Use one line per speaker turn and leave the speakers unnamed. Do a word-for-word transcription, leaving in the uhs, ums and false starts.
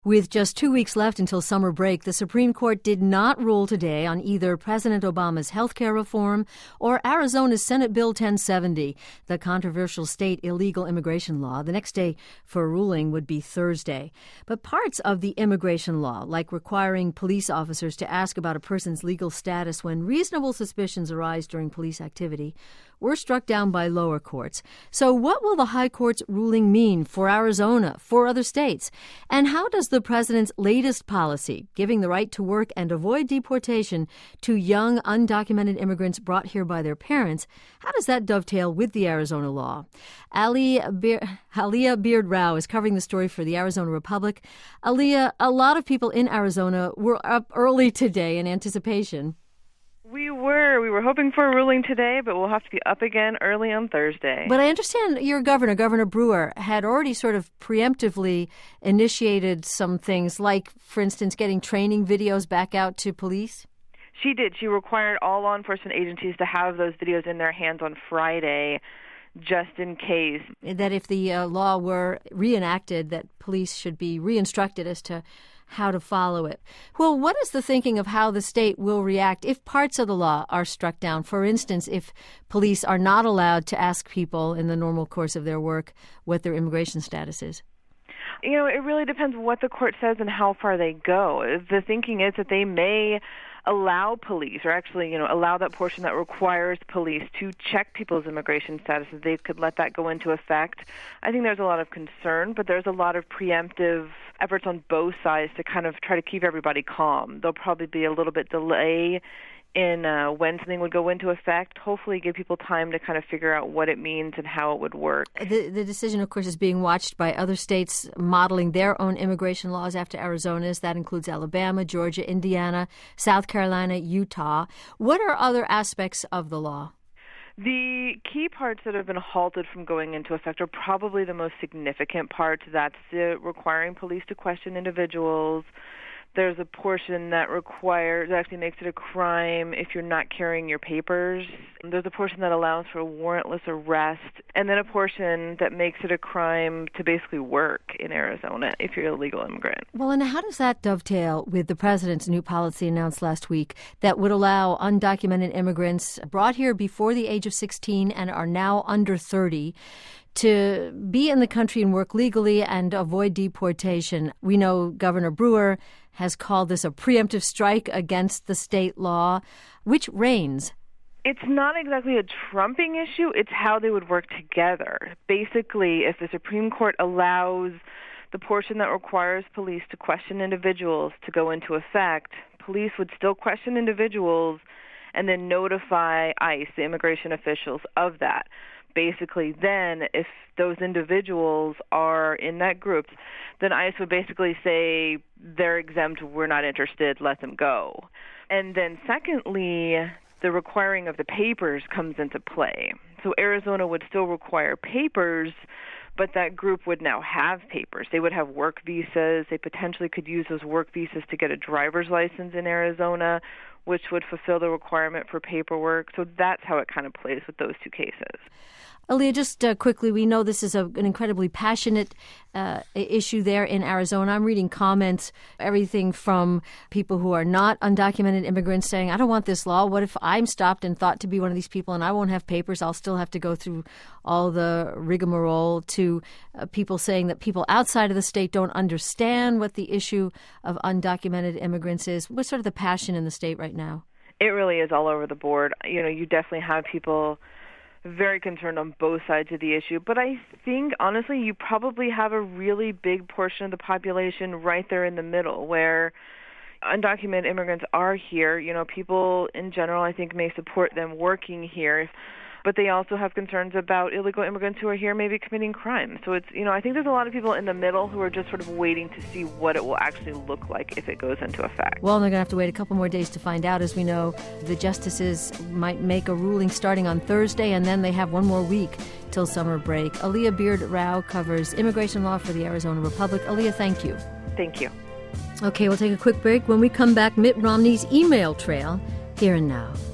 With just two weeks left until summer break, the Supreme Court did not rule today on either President Obama's health care reform or Arizona's Senate Bill ten seventy, the controversial state illegal immigration law. The next day for a ruling would be Thursday. But parts of the immigration law, like requiring police officers to ask about a person's legal status when reasonable suspicions arise during police activity, were struck down by lower courts. So what will the High Court's ruling mean for Arizona, for other states? And how does the president's latest policy, giving the right to work and avoid deportation to young undocumented immigrants brought here by their parents, how does that dovetail with the Arizona law? Aliyah Beard, Aliyah Beard Rao is covering the story for the Arizona Republic. Aliyah, a lot of people in Arizona were up early today in anticipation.
We were. We were hoping for a ruling today, but we'll have to be up again early on Thursday.
But I understand your governor, Governor Brewer, had already sort of preemptively initiated some things, like, for instance, getting training videos back out to police.
She did. She required all law enforcement agencies to have those videos in their hands on Friday, just in case.
That if the uh, law were reenacted, that police should be re-instructed as to how to follow it. Well, what is the thinking of how the state will react if parts of the law are struck down? For instance, if police are not allowed to ask people in the normal course of their work what their immigration status is?
You know, it really depends what the court says and how far they go. The thinking is that they may allow police, or actually, you know, allow that portion that requires police to check people's immigration status. They could let that go into effect. I think there's a lot of concern, but there's a lot of preemptive efforts on both sides to kind of try to keep everybody calm. There'll probably be a little bit delay in uh, when something would go into effect, hopefully give people time to kind of figure out what it means and how it would work.
The, the decision, of course, is being watched by other states modeling their own immigration laws after Arizona's. That includes Alabama, Georgia, Indiana, South Carolina, Utah. What are other aspects of the law?
The key parts that have been halted from going into effect are probably the most significant parts. That's uh, requiring police to question individuals. There's a portion that requires, that actually makes it a crime if you're not carrying your papers. There's a portion that allows for a warrantless arrest, and then a portion that makes it a crime to basically work in Arizona if you're a legal immigrant.
Well, and how does that dovetail with the president's new policy announced last week that would allow undocumented immigrants brought here before the age of sixteen and are now under thirty to be in the country and work legally and avoid deportation? We know Governor Brewer has called this a preemptive strike against the state law. Which reigns?
It's not exactly a trumping issue. It's how they would work together. Basically, if the Supreme Court allows the portion that requires police to question individuals to go into effect, police would still question individuals and then notify ICE, the immigration officials, of that. Basically, then, if those individuals are in that group, then ICE would basically say, they're exempt, we're not interested, let them go. And then secondly, the requiring of the papers comes into play. So Arizona would still require papers, but that group would now have papers. They would have work visas. They potentially could use those work visas to get a driver's license in Arizona, which would fulfill the requirement for paperwork. So that's how it kind of plays with those two cases.
Aliyah, just uh, quickly, we know this is a, an incredibly passionate uh, issue there in Arizona. I'm reading comments, everything from people who are not undocumented immigrants saying, I don't want this law. What if I'm stopped and thought to be one of these people and I won't have papers? I'll still have to go through all the rigmarole, to uh, people saying that people outside of the state don't understand what the issue of undocumented immigrants is. What's sort of the passion in the state right now?
It really is all over the board. You know, you definitely have people very concerned on both sides of the issue. But I think, honestly, you probably have a really big portion of the population right there in the middle where undocumented immigrants are here. You know, people in general, I think, may support them working here, but they also have concerns about illegal immigrants who are here maybe committing crimes. So it's, you know, I think there's a lot of people in the middle who are just sort of waiting to see what it will actually look like if it goes into effect.
Well, they're going to have to wait a couple more days to find out. As we know, the justices might make a ruling starting on Thursday, and then they have one more week till summer break. Aliyah Beard Rao covers immigration law for the Arizona Republic. Aliyah, thank you.
Thank you.
Okay, we'll take a quick break. When we come back, Mitt Romney's email trail, here and now.